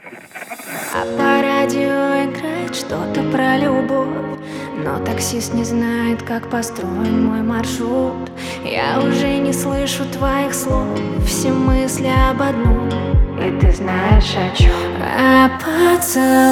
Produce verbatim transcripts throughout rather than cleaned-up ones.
А по радио играет что-то про любовь, но таксист не знает, как построен мой маршрут. Я уже не слышу твоих слов, все мысли об одном, и ты знаешь о чем. О поцелуях,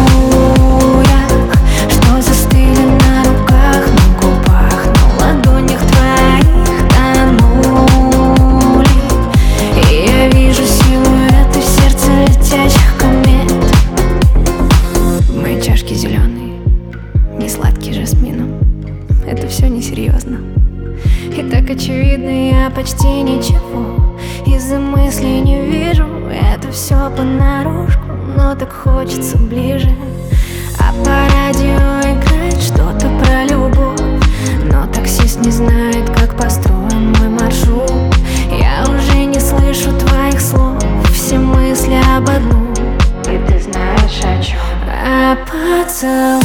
что застыли на руках, на губах, на ладонях твоих тонули. И я вижу силуэты в сердце летящих комет. В моей чашке зеленый, не сладкий жасмином. Это все несерьезно и так очевидно, я почти ничего из-за мыслей не вижу. Это все понарошку, но так хочется ближе. А по радио играет что-то про любовь, но таксист не знает, как построен мой маршрут. Я уже не слышу твоих слов, все мысли об одном, и ты знаешь о чем. О поцелуях,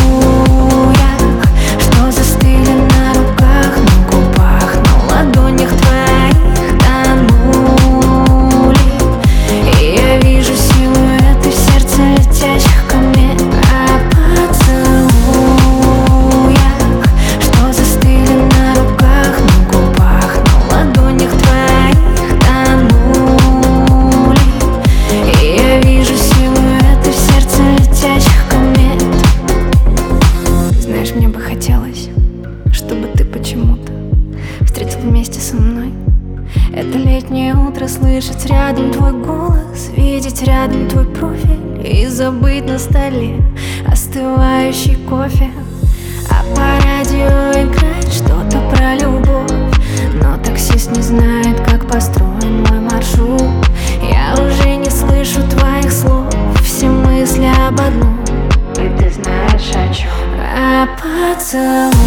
что застыли на руках, на губах, на ладонях твоих тонули. И я вижу силуэты в сердце летящих комет. О поцелуях, что застыли на руках, на губах, на ладонях твоих тонули. И я вижу силуэты в сердце летящих комет. Знаешь, мне бы хотелось, чтобы ты почему-то встретил вместе со мной это летнее утро, слышать рядом твой голос, видеть рядом твой профиль и забыть на столе остывающий кофе. А по радио играет что-то про любовь, но таксист не знает, как построен мой маршрут. Я уже не слышу твоих слов, все мысли об одном, и ты знаешь о чем. О поцелуях,